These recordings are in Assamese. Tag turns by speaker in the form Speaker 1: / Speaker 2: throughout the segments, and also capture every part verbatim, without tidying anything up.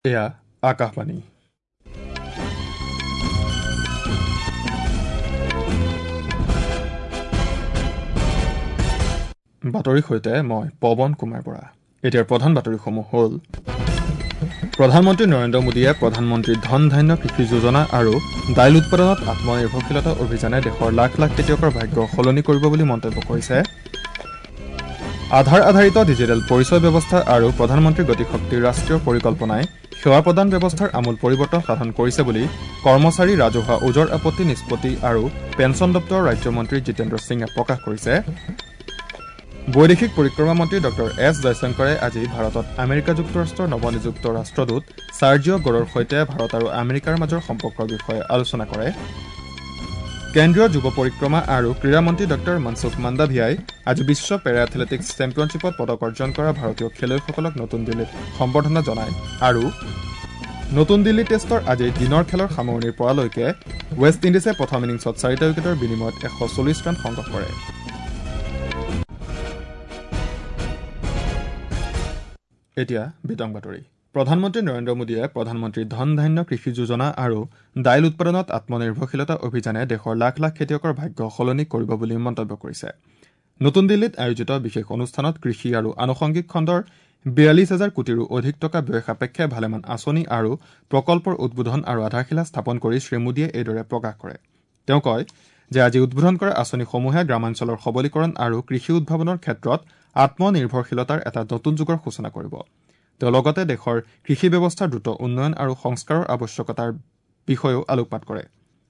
Speaker 1: এয়া আকাশবাণী। বাতৰিৰ সৈতে মই পৱন কুমাৰ বৰা। এতিয়াৰ প্ৰধান বাতৰিসমূহ হ'ল: প্ৰধানমন্ত্ৰী নৰেন্দ্ৰ মোদীয়ে প্ৰধানমন্ত্ৰী ধন ধান্য কৃষি যোজনা আৰু দাইল উৎপাদনত আত্মনিৰ্ভৰশীলতা অভিযানে দেশৰ লাখ লাখ খেতিয়কৰ ভাগ্য সলনি কৰিব বুলি মন্তব্য কৰিছে। আধাৰ আধাৰিত ডিজিটেল পৰিচয় ব্যৱস্থা আৰু প্ৰধানমন্ত্ৰী গতিশক্তিৰ ৰাষ্ট্ৰীয় পৰিকল্পনাই সেৱা প্ৰদান ব্যৱস্থাৰ আমূল পৰিৱৰ্তন সাধন কৰিছে বুলি কৰ্মচাৰী ৰাজহুৱা ওজৰ আপত্তি নিষ্পত্তি আৰু পেঞ্চন দপ্তৰৰ ৰাজ্যমন্ত্ৰী জিতেন্দ্ৰ সিঙে প্ৰকাশ কৰিছে। বৈদেশিক পৰিক্ৰমা মন্ত্ৰী ডক্টৰ এছ জয়শংকৰে আজি ভাৰতত আমেৰিকা যুক্তৰাষ্ট্ৰৰ নৱনিযুক্ত ৰাষ্ট্ৰদূত চাৰ্জিঅ' গৰৰ সৈতে ভাৰত আৰু আমেৰিকাৰ মাজৰ সম্পৰ্কৰ বিষয়ে আলোচনা কৰে। কেন্দ্ৰীয় যুৱ পৰিক্ৰমা আৰু ক্ৰীড়া মন্ত্ৰী ডক্টৰ মনসুখ মাণ্ডাভিয়াই আজি বিশ্ব পেৰা এথলেটিক্স চেম্পিয়নশ্বিপত পদক অৰ্জন কৰা ভাৰতীয় খেলুৱৈসকলক নতুন দিল্লীত সম্বৰ্ধনা জনায়। আৰু নতুন দিল্লী টেষ্টৰ আজি দিনৰ খেলৰ সামৰণিৰ পৰালৈকে ৱেষ্ট ইণ্ডিজে প্ৰথম ইনিংছত চাৰিটা উইকেটৰ বিনিময়ত এশ চল্লিছ ৰান সংগ্ৰহ কৰে। এতিয়া বিতং বাতৰি। প্ৰধানমন্ত্ৰী নৰেন্দ্ৰ মোদীয়ে প্ৰধানমন্ত্ৰী ধন ধান্য কৃষি যোজনা আৰু দাইল উৎপাদনত আত্মনিৰ্ভৰশীলতা অভিযানে দেশৰ লাখ লাখ খেতিয়কৰ ভাগ্য সলনি কৰিব বুলি মন্তব্য কৰিছে। নতুন দিল্লীত আয়োজিত বিশেষ অনুষ্ঠানত কৃষি আৰু আনুষংগিক খণ্ডৰ বিয়াল্লিছ হাজাৰ কোটিৰো অধিক টকা ব্যয় সাপেক্ষে ভালেমান আঁচনি আৰু প্ৰকল্পৰ উদ্বোধন আৰু আধাৰশিলা স্থাপন কৰি শ্ৰীমোদীয়ে এইদৰে প্ৰকাশ কৰে। তেওঁ কয় যে আজি উদ্বোধন কৰা আঁচনিসমূহে গ্ৰামাঞ্চলৰ সবলীকৰণ আৰু কৃষি উদ্ভাৱনৰ ক্ষেত্ৰত আত্মনিৰ্ভৰশীলতাৰ এটা নতুন যুগৰ সূচনা কৰিব। তেওঁ লগতে দেশৰ কৃষি ব্যৱস্থাৰ দ্ৰুত উন্নয়ন আৰু সংস্কাৰৰ আৱশ্যকতাৰ বিষয়েও আলোকপাত কৰে।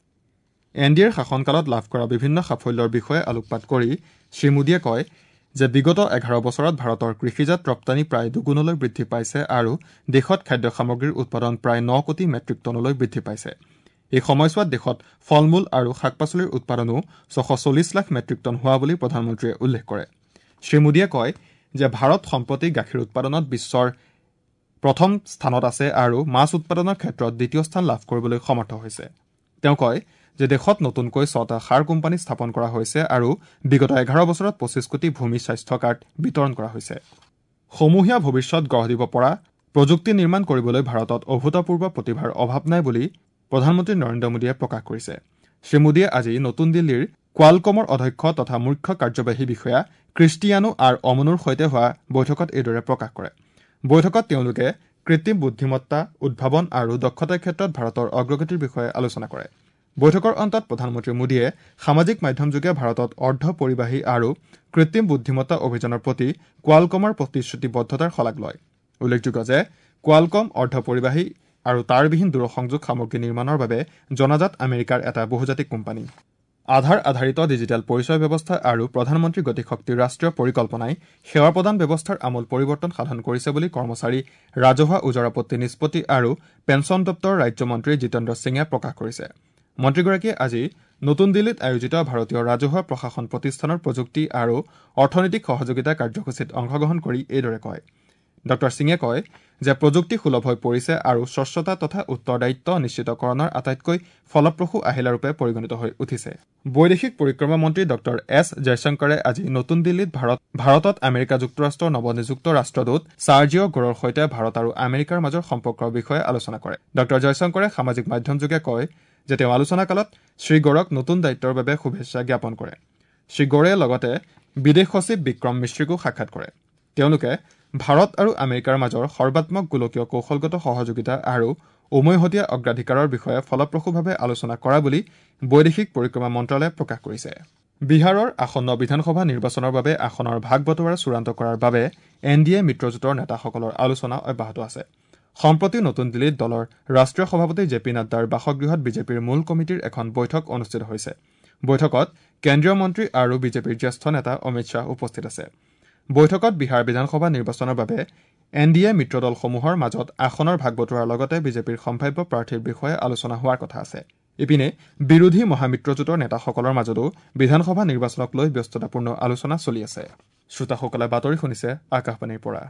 Speaker 1: এন ডি এৰ শাসনকালত লাভ কৰা বিভিন্ন সাফল্যৰ বিষয়ে আলোকপাত কৰি শ্ৰীমোদীয়ে কয় যে বিগত এঘাৰ বছৰত ভাৰতৰ কৃষিজাত ৰপ্তানি প্ৰায় দুগুণলৈ বৃদ্ধি পাইছে আৰু দেশত খাদ্য সামগ্ৰীৰ উৎপাদন প্ৰায় ন কোটি মেট্ৰিক টনলৈ বৃদ্ধি পাইছে। এই সময়ছোৱাত দেশত ফল মূল আৰু শাক পাচলিৰ উৎপাদনো ছশ চল্লিছ লাখ মেট্ৰিক টন হোৱা বুলি প্ৰধানমন্ত্ৰীয়ে উল্লেখ কৰে। শ্ৰীমোদীয়ে কয় যে ভাৰত সম্প্ৰতি গাখীৰ উৎপাদনত বিশ্বৰ প্ৰথম স্থানত আছে আৰু মাছ উৎপাদনৰ ক্ষেত্ৰত দ্বিতীয় স্থান লাভ কৰিবলৈ সমৰ্থ হৈছে। তেওঁ কয় যে দেশত নতুনকৈ ছটা সাৰ কোম্পানী স্থাপন কৰা হৈছে আৰু বিগত এঘাৰ বছৰত পঁচিছ কোটি ভূমি স্বাস্থ্য কাৰ্ড বিতৰণ কৰা হৈছে। সমূহীয়া ভৱিষ্যত গঢ় দিব পৰা প্ৰযুক্তি নিৰ্মাণ কৰিবলৈ ভাৰতত অভূতপূৰ্ব প্ৰতিভাৰ অভাৱ নাই বুলি প্ৰধানমন্ত্ৰী নৰেন্দ্ৰ মোদীয়ে প্ৰকাশ কৰিছে। শ্ৰীমোদীয়ে আজি নতুন দিল্লীৰ কোৱালকমৰ অধ্যক্ষ তথা মুখ্য কাৰ্যবাহী বিষয়া ক্ৰিষ্টিয়ানো আৰ অমনুৰ সৈতে হোৱা বৈঠকত এইদৰে প্ৰকাশ কৰে। বৈঠকত তেওঁলোকে কৃত্ৰিম বুদ্ধিমত্তা, উদ্ভাৱন আৰু দক্ষতাৰ ক্ষেত্ৰত ভাৰতৰ অগ্ৰগতিৰ বিষয়ে আলোচনা কৰে। বৈঠকৰ অন্তত প্ৰধানমন্ত্ৰী মোদীয়ে সামাজিক মাধ্যমযোগে ভাৰতত অৰ্ধ পৰিবাহী আৰু কৃত্ৰিম বুদ্ধিমত্তা অভিযানৰ প্ৰতি কোৱালকমৰ প্ৰতিশ্ৰুতিবদ্ধতাৰ শলাগ লয়। উল্লেখযোগ্য যে কোৱালকম অৰ্ধ পৰিবাহী আৰু তাঁৰবিহীন দূৰসংযোগ সামগ্ৰী নিৰ্মাণৰ বাবে জনাজাত আমেৰিকাৰ এটা বহুজাতিক কোম্পানী। আধাৰ আধাৰিত ডিজিটেল পৰিচয় ব্যৱস্থা আৰু প্ৰধানমন্ত্ৰী গতিশক্তিৰ ৰাষ্ট্ৰীয় পৰিকল্পনাই সেৱা প্ৰদান ব্যৱস্থাৰ আমূল পৰিৱৰ্তন সাধন কৰিছে বুলি কৰ্মচাৰী ৰাজহুৱা ওজৰ আপত্তি নিষ্পত্তি আৰু পেঞ্চন দপ্তৰৰ ৰাজ্যমন্ত্ৰী জিতেন্দ্ৰ সিঙে প্ৰকাশ কৰিছে। মন্ত্ৰীগৰাকীয়ে আজি নতুন দিল্লীত আয়োজিত ভাৰতীয় ৰাজহুৱা প্ৰশাসন প্ৰতিষ্ঠানৰ প্ৰযুক্তি আৰু অৰ্থনৈতিক সহযোগিতা কাৰ্যসূচীত অংশগ্ৰহণ কৰি এইদৰে কয়। ডক্টৰ সিঙে কয় যে প্ৰযুক্তি সুলভ হৈ পৰিছে আৰু স্বচ্ছতা তথা উত্তৰদায়িত্ব নিশ্চিতকৰণৰ আটাইতকৈ ফলপ্ৰসূ আহিলাৰূপে পৰিগণিত হৈ উঠিছে। বৈদেশিক পৰিক্ৰমা মন্ত্ৰী ডক্টৰ এছ জয়শংকৰে আজি নতুন দিল্লীত ভাৰত ভাৰতত আমেৰিকা যুক্তৰাষ্ট্ৰৰ নৱনিযুক্ত ৰাষ্ট্ৰদূত চাৰ্জিঅ' গৰৰ সৈতে ভাৰত আৰু আমেৰিকাৰ মাজৰ সম্পৰ্কৰ বিষয়ে আলোচনা কৰে। ডক্টৰ জয়শংকৰে সামাজিক মাধ্যমযোগে কয় যে তেওঁ আলোচনা কালত শ্ৰীগড়ক নতুন দায়িত্বৰ বাবে শুভেচ্ছা জ্ঞাপন কৰে। শ্ৰীগড়ে লগতে বিদেশ সচিব বিক্ৰম মিশ্ৰিকো সাক্ষাৎ কৰে। তেওঁলোকে ভাৰত আৰু আমেৰিকাৰ মাজৰ সৰ্বাত্মক গোলকীয় কৌশলগত সহযোগিতা আৰু উমৈহতীয়া অগ্ৰাধিকাৰৰ বিষয়ে ফলপ্ৰসূভাৱে আলোচনা কৰা বুলি বৈদেশিক পৰিক্ৰমা মন্ত্ৰালয়ে প্ৰকাশ কৰিছে। বিহাৰৰ আসন্ন বিধানসভা নিৰ্বাচনৰ বাবে আসনৰ ভাগ বটোৱাৰা চূড়ান্ত কৰাৰ বাবে এন ডি এ মিত্ৰজোঁটৰ নেতাসকলৰ আলোচনা অব্যাহত আছে। সম্প্ৰতি নতুন দিল্লীত দলৰ ৰাষ্ট্ৰীয় সভাপতি জে পি নাড্ডাৰ বাসগৃহত বিজেপিৰ মূল কমিটিৰ এখন বৈঠক অনুষ্ঠিত হৈছে। বৈঠকত কেন্দ্ৰীয় মন্ত্ৰী আৰু বিজেপিৰ জ্যেষ্ঠ নেতা অমিত শ্বাহ উপস্থিত আছে। বৈঠকত বিহাৰ বিধানসভা নিৰ্বাচনৰ বাবে এন ডি এ মিত্ৰ দলসমূহৰ মাজত আসনৰ ভাগ বটোৱাৰাৰ লগতে বিজেপিৰ সম্ভাৱ্য প্ৰাৰ্থীৰ বিষয়ে আলোচনা হোৱাৰ কথা আছে। ইপিনে বিৰোধী মহামিত্ৰজোঁটৰ নেতাসকলৰ মাজতো বিধানসভা নিৰ্বাচনক লৈ ব্যস্ততাপূৰ্ণ আলোচনা চলি আছে। শ্ৰোতাসকলে বাতৰি শুনিছে আকাশবাণীৰ পৰা।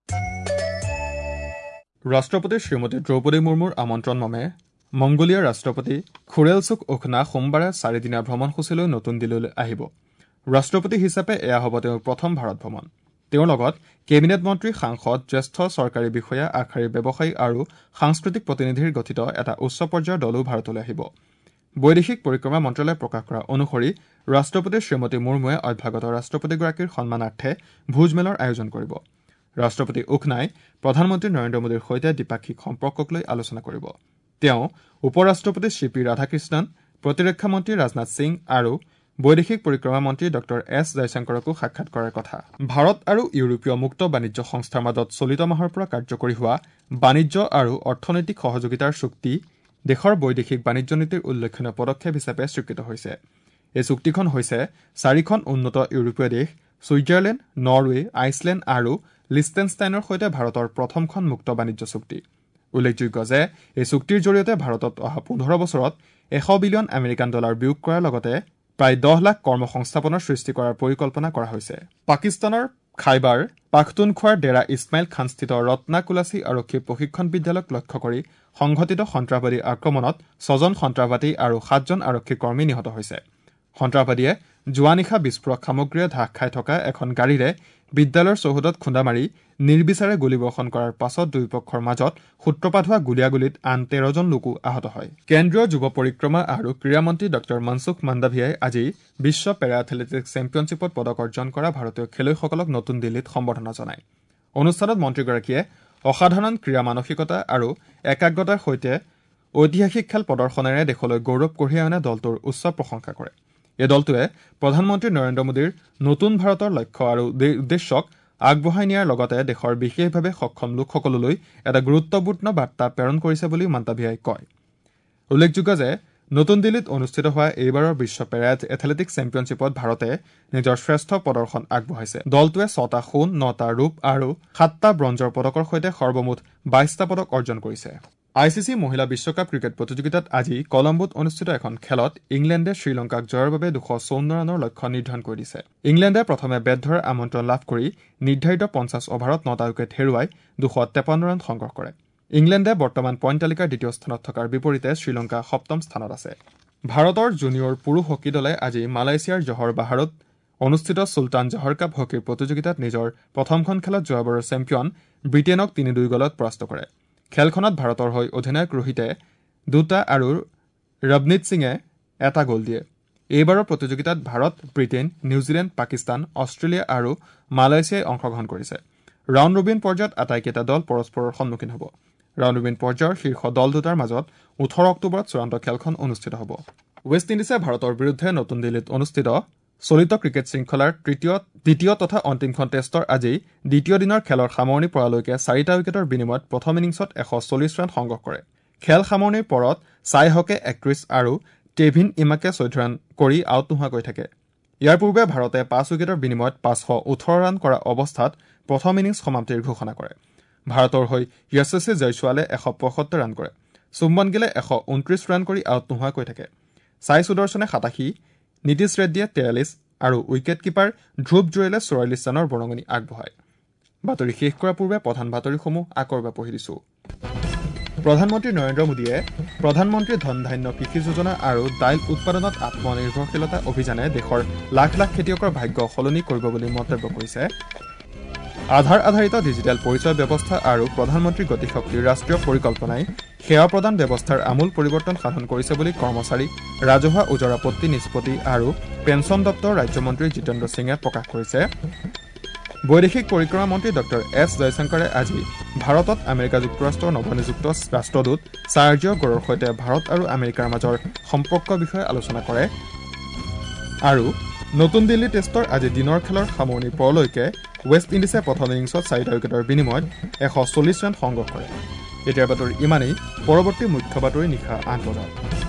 Speaker 1: ৰাষ্ট্ৰপতি শ্ৰীমতী দ্ৰৌপদী মুৰ্মুৰ আমন্ত্ৰণ মৰ্মে মংগোলিয়াৰ ৰাষ্ট্ৰপতি খুৰেলচুক উখনা সোমবাৰে চাৰিদিনীয়া ভ্ৰমণসূচীলৈ নতুন দিল্লীলৈ আহিব। ৰাষ্ট্ৰপতি হিচাপে এয়া হ'ব তেওঁৰ প্ৰথম ভাৰত ভ্ৰমণ। তেওঁৰ লগত কেবিনেট মন্ত্ৰী, সাংসদ, জ্যেষ্ঠ চৰকাৰী বিষয়া, আগশাৰীৰ ব্যৱসায়ী আৰু সাংস্কৃতিক প্ৰতিনিধিৰ গঠিত এটা উচ্চ পৰ্যায়ৰ দলো ভাৰতলৈ আহিব। বৈদেশিক পৰিক্ৰমা মন্ত্ৰালয়ে প্ৰকাশ কৰা অনুসৰি ৰাষ্ট্ৰপতি শ্ৰীমতী মুৰ্মুৱে অভ্যাগত ৰাষ্ট্ৰপতিগৰাকীৰ সন্মানাৰ্থে ভোজমেলৰ আয়োজন কৰিব। ৰাষ্ট্ৰপতি উকনাই প্ৰধানমন্ত্ৰী নৰেন্দ্ৰ মোদীৰ সৈতে দ্বিপাক্ষিক সম্পৰ্কক লৈ আলোচনা কৰিব। তেওঁ উপ ৰাষ্ট্ৰপতি চি পি ৰাধাকৃষ্ণন, প্ৰতিৰক্ষা মন্ত্ৰী ৰাজনাথ সিং আৰু বৈদেশিক পৰিক্ৰমা মন্ত্ৰী ডক্টৰ এছ জয়শংকৰকো সাক্ষাৎ কৰাৰ কথা। ভাৰত আৰু ইউৰোপীয় মুক্ত বাণিজ্য সংস্থাৰ মাজত চলিত মাহৰ পৰা কাৰ্যকৰী হোৱা বাণিজ্য আৰু অৰ্থনৈতিক সহযোগিতাৰ চুক্তি দেশৰ বৈদেশিক বাণিজ্য নীতিৰ উল্লেখনীয় পদক্ষেপ হিচাপে স্বীকৃত হৈছে। এই চুক্তিখন হৈছে চাৰিখন উন্নত ইউৰোপীয় দেশ ছুইজাৰলেণ্ড, নৰৱে, আইচলেণ্ড আৰু লিষ্টেনষ্টাইনৰ সৈতে ভাৰতৰ প্ৰথমখন মুক্ত বাণিজ্য চুক্তি। উল্লেখযোগ্য যে এই চুক্তিৰ জৰিয়তে ভাৰতত অহা পোন্ধৰ বছৰত এশ বিলিয়ন আমেৰিকান ডলাৰ বিয়োগ কৰাৰ লগতে প্ৰায় দহ লাখ কৰ্মসংস্থাপনৰ সৃষ্টি কৰাৰ পৰিকল্পনা কৰা হৈছে। পাকিস্তানৰ খাইবাৰ পাখতুনখোৱাৰ ডেৰা ইছমাইল খানস্থিত ৰত্না কুলাচী আৰক্ষী প্ৰশিক্ষণ বিদ্যালয়ক লক্ষ্য কৰি সংঘটিত সন্ত্ৰাসবাদী আক্ৰমণত ছজন সন্ত্ৰাসবাদী আৰু সাতজন আৰক্ষী কৰ্মী নিহত হৈছে। সন্ত্ৰাসবাদীয়ে যোৱা নিশা বিস্ফোৰক সামগ্ৰীৰে ঢাক খাই থকা এখন গাড়ীৰে বিদ্যালয়ৰ চৌহদত খুন্দা মাৰি নিৰ্বিচাৰে গুলীবৰ্ষণ কৰাৰ পাছত দুয়োপক্ষৰ মাজত সূত্ৰপাত হোৱা গুলীয়াগুলীত আন তেৰজন লোকো আহত হয়। কেন্দ্ৰীয় যুৱ পৰিক্ৰমা আৰু ক্ৰীড়া মন্ত্ৰী ডক্টৰ মনসুখ মাণ্ডাভিয়াই আজি বিশ্ব পেৰা এথলেটিক্স চেম্পিয়নশ্বিপত পদক অৰ্জন কৰা ভাৰতীয় খেলুৱৈসকলক নতুন দিল্লীত সম্বৰ্ধনা জনায়। অনুষ্ঠানত মন্ত্ৰীগৰাকীয়ে অসাধাৰণ ক্ৰীড়া মানসিকতা আৰু একাগ্ৰতাৰ সৈতে ঐতিহাসিক খেল প্ৰদৰ্শনেৰে দেশলৈ গৌৰৱ কঢ়িয়াই অনা দলটোৰ উচ্চ প্ৰশংসা কৰে। এই দলটোৱে প্ৰধানমন্ত্ৰী নৰেন্দ্ৰ মোদীৰ নতুন ভাৰতৰ লক্ষ্য আৰু উদ্দেশ্যক আগবঢ়াই নিয়াৰ লগতে দেশৰ বিশেষভাৱে সক্ষম লোকসকললৈ এটা গুৰুত্বপূৰ্ণ বাৰ্তা প্ৰেৰণ কৰিছে বুলি মাণ্ডাভিয়াই কয়। উল্লেখযোগ্য যে নতুন দিল্লীত অনুষ্ঠিত হোৱা এইবাৰৰ বিশ্ব পেৰা এথলেটিক্স চেম্পিয়নশ্বিপত ভাৰতে নিজৰ শ্ৰেষ্ঠ প্ৰদৰ্শন আগবঢ়াইছে। দলটোৱে ছটা সোণ, নটা ৰূপ আৰু সাতটা ব্ৰঞ্জৰ পদকৰ সৈতে সৰ্বমুঠ বাইশটা পদক অৰ্জন কৰিছে। আই চি চি মহিলা বিশ্বকাপ ক্ৰিকেট প্ৰতিযোগিতাত আজি কলম্বোত অনুষ্ঠিত এখন খেলত ইংলেণ্ডে শ্ৰীলংকাক জয়ৰ বাবে দুশ চৌৱন্ন ৰানৰ লক্ষ্য নিৰ্ধাৰণ কৰি দিছে। ইংলেণ্ডে প্ৰথমে বেট ধৰাৰ আমন্ত্ৰণ লাভ কৰি নিৰ্ধাৰিত পঞ্চাছ অভাৰত নটা উইকেট হেৰুৱাই দুশ তেপন্ন ৰান সংগ্ৰহ কৰে। ইংলেণ্ডে বৰ্তমান পইণ্ট তালিকাৰ দ্বিতীয় স্থানত থকাৰ বিপৰীতে শ্ৰীলংকা সপ্তম স্থানত আছে। ভাৰতৰ জুনিয়ৰ পুৰুষ হকী দলে আজি মালয়েছিয়াৰ জহৰ বাহাৰত অনুষ্ঠিত চুলতান জহৰ কাপ হকীৰ প্ৰতিযোগিতাত নিজৰ প্ৰথমখন খেলত যোৱাবাৰৰ চেম্পিয়ন ব্ৰিটেইনক তিনি দুই গলত পৰাস্ত কৰে। খেলখনত ভাৰতৰ হৈ অধিনায়ক ৰোহিতে দুটা আৰু ৰৱনীত সিঙে এটা গ'ল দিয়ে। এইবাৰৰ প্ৰতিযোগিতাত Bharat, Britain, New Zealand, Pakistan, Australia আৰু মালয়েছিয়াই অংশগ্ৰহণ কৰিছে। ৰাউণ্ড ৰবিন পৰ্যায়ত আটাইকেইটা দল পৰস্পৰৰ সন্মুখীন হ'ব। ৰাউণ্ড ৰবিন পৰ্যায়ৰ শীৰ্ষ দল দুটাৰ মাজত ওঠৰ অক্টোবৰত চূড়ান্ত খেলখন অনুষ্ঠিত হ'ব। ৱেষ্ট ইণ্ডিজে ভাৰতৰ বিৰুদ্ধে নতুন দিল্লীত অনুষ্ঠিত চলিত ক্ৰিকেট শৃংখলাৰ তৃতীয় দ্বিতীয় তথা অন্তিমখন টেষ্টৰ আজি দ্বিতীয় দিনৰ খেলৰ সামৰণি পৰালৈকে চাৰিটা উইকেটৰ বিনিময়ত প্ৰথম ইনিংছত এশ চল্লিছ ৰান সংগ্ৰহ কৰে। খেল সামৰণিৰ পৰত চাই হকে একত্ৰিশ আৰু টেভিন ইমাকে চৈধ্য ৰান কৰি আউট নোহোৱাকৈ থাকে। ইয়াৰ পূৰ্বে ভাৰতে পাঁচ উইকেটৰ বিনিময়ত পাঁচশ ওঠৰ ৰান কৰা অৱস্থাত প্ৰথম ইনিংছ সমাপ্তিৰ ঘোষণা কৰে। ভাৰতৰ হৈ য়শস্বী জয়ছোৱালে এশ পঁয়সত্তৰ ৰান কৰে। চুম্বন গিলে এশ ঊনত্ৰিশ ৰান কৰি আউট নোহোৱাকৈ থাকে। চাই সুদৰ্শনে সাতাশী, নীতিশ ৰেড্ডীয়ে তেৰাল্লিছ আৰু উইকেট কিপাৰ ধ্ৰুৱ জুৰেলে চৌৰাল্লিছ ৰানৰ বৰঙণি আগবঢ়ায়। বাতৰি শেষ কৰাৰ পূৰ্বে প্ৰধান বাতৰিসমূহ আকৌ এবাৰ পঢ়ি দিছো। প্ৰধানমন্ত্ৰী নৰেন্দ্ৰ মোদীয়ে প্ৰধানমন্ত্ৰী ধন ধান্য কৃষি যোজনা আৰু দাইল উৎপাদনত আত্মনিৰ্ভৰশীলতা অভিযানে দেশৰ লাখ লাখ খেতিয়কৰ ভাগ্য সলনি কৰিব বুলি মন্তব্য কৰিছে। আধাৰ আধাৰিত ডিজিটেল পৰিচয় ব্যৱস্থা আৰু প্ৰধানমন্ত্ৰী গতিশক্তিৰ ৰাষ্ট্ৰীয় পৰিকল্পনাই সেৱা প্ৰদান ব্যৱস্থাৰ আমূল পৰিৱৰ্তন সাধন কৰিছে বুলি কৰ্মচাৰী, ৰাজহুৱা ওজৰ আপত্তি নিষ্পত্তি আৰু পেঞ্চন দপ্তৰৰ ৰাজ্যমন্ত্ৰী জিতেন্দ্ৰ সিঙে প্ৰকাশ কৰিছে। বৈদেশিক পৰিক্ৰমা মন্ত্ৰী ডক্টৰ এছ জয়শংকৰে আজি ভাৰতত আমেৰিকা যুক্তৰাষ্ট্ৰৰ নৱনিযুক্ত ৰাষ্ট্ৰদূত চাৰ্জিঅ' গৰৰ সৈতে ভাৰত আৰু আমেৰিকাৰ মাজৰ সম্পৰ্কৰ বিষয়ে আলোচনা কৰে। আৰু নতুন দিল্লী টেষ্টৰ আজি দিনৰ খেলৰ সামৰণি পৰলৈকে ৱেষ্ট ইণ্ডিজে প্ৰথম ইনিংছত চাৰিটা উইকেটৰ বিনিময়ত এশ চল্লিছ ৰান সংগ্ৰহ কৰে। এতিয়াৰ বাতৰি ইমানেই। পৰৱৰ্তী মুখ্য বাতৰি নিশা আঠ বজাত।